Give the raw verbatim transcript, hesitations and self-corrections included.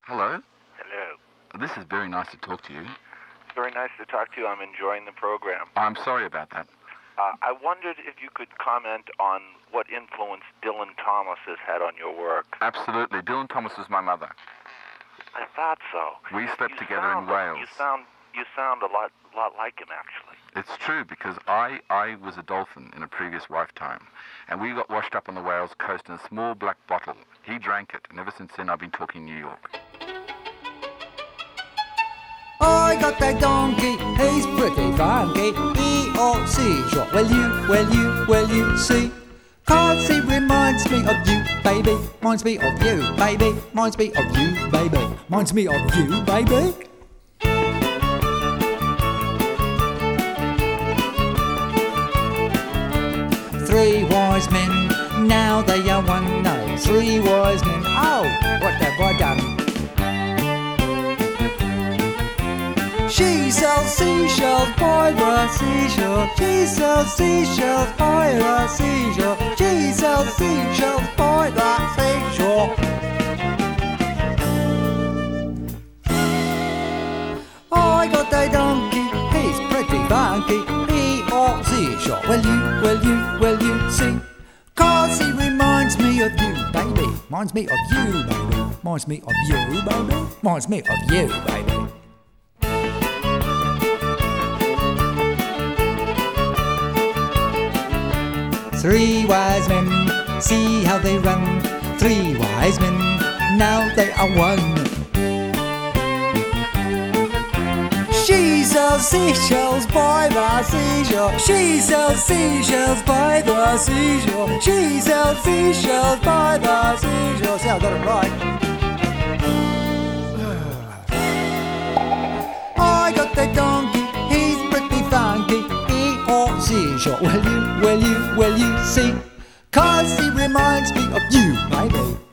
Hello. Hello. This is very nice to talk to you. It's very nice to talk to you. I'm enjoying the program. I'm sorry about that. Uh, I wondered if you could comment on what influence Dylan Thomas has had on your work. Absolutely. Dylan Thomas was my mother. I thought so. We slept You together sound, in Wales. You sound, you sound a lot, lot like him, actually. It's true, because I, I was a dolphin in a previous lifetime, and we got washed up on the Wales coast in a small black bottle. He drank it, and ever since then I've been talking New York. I got that donkey, he's pretty funky. E or C, sure. Will you, will you, will you see? 'Cause he reminds me of you, baby. Reminds me of you, baby. Reminds me of you, baby. Reminds me of you, baby. Three wise men, now they are one. No, three wise men. Oh, what have I done? She sells seashells by the seashore. She sells seashells by the seashore. She sells seashells by the seashore. I got a donkey, he's pretty funky. He or seashore. Will you, will you, will you see? 'Cause he reminds me of you, baby. Reminds me of you, baby. Reminds me of you, baby. Reminds me of you, baby. Three wise men, see how they run. Three wise men, now they are one. She sells seashells by the seashore. She sells seashells by the seashore. She sells seashells by the seashore. See, I got it right. I got the donkey, he's pretty funky. E or seashore. Will you, will you, will you see? 'Cause he reminds me of you, baby.